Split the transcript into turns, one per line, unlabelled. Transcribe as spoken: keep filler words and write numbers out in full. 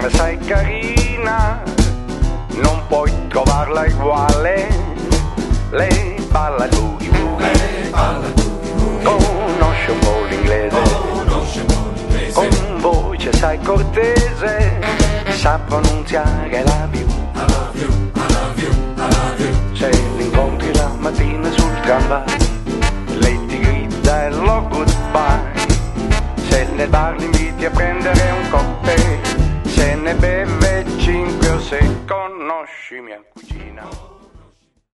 se sei carina non puoi trovarla uguale. Lei balla il boogie woogie, conosce un po' l'inglese, con voce sai cortese, sa pronunziare la più. Se l'incontri la mattina sul tramvai, lei ti grida hello goodbye. Se nel bar l'inviti a prendere un cocktail, se ne beve cinque o sei, conosci mia cugina.